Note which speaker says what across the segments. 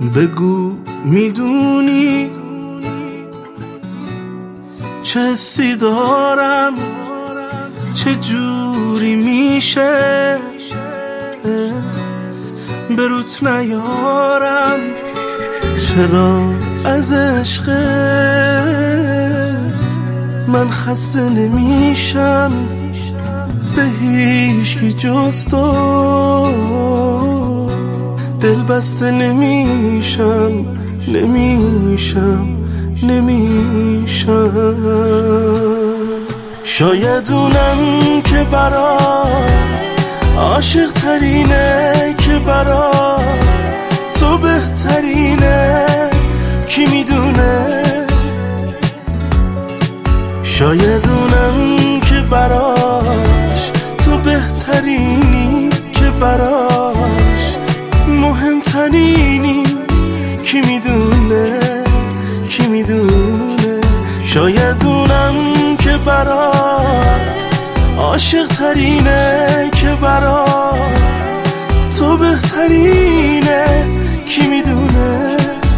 Speaker 1: بگو میدونی چه حسی دارم، چه جوری میشه بروت نیارم، چرا از عشقت من خسته نمیشم، به هیچکی جز تو دل بسته نمیشم. شاید اونم که برات عاشق ترینه، که برات تو بهترینه، کی میدونه. شاید اونم که براش تو بهترینی، که براش مهمترینی، کی میدونه. شاید اونم که برات عاشق ترینه، که برات تو بهترینه، کی میدونه.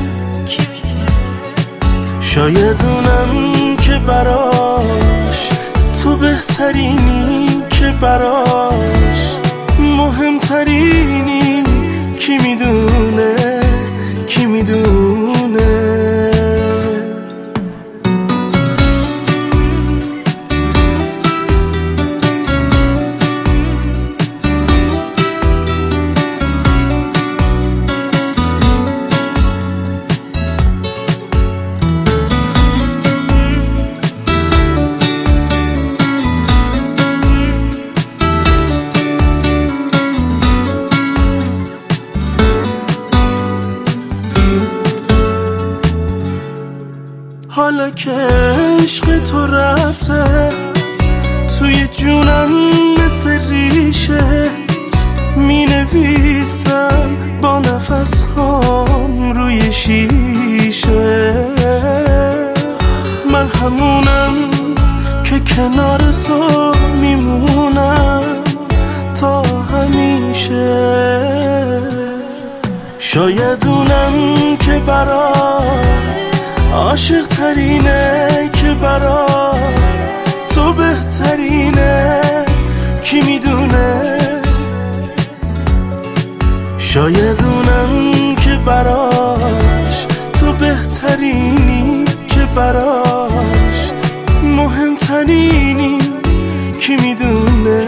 Speaker 1: شاید اونم که براش تو بهترینی، که براش مهمترینی، کی میدونه. حالا که عشق تو رفته توی جونم مثل ریشه، می نویسم با نفس هام روی شیشه. من همونم که کنار تو میمونم تا همیشه. شاید اونم که برات عاشق ترینه، که برات تو بهترینه، کی میدونه. شاید اونم که براش تو بهترینی، که براش مهمترینی، کی میدونه.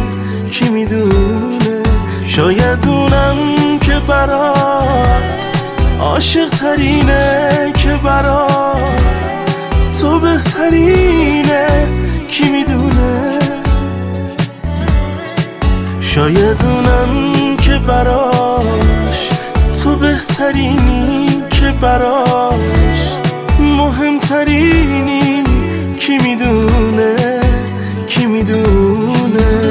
Speaker 1: شاید اونم که برات عاشق ترینه، که برات تو بهترینه، کی میدونه. شاید اونم که براش تو بهترینی، که براش مهمترینی، کی میدونه.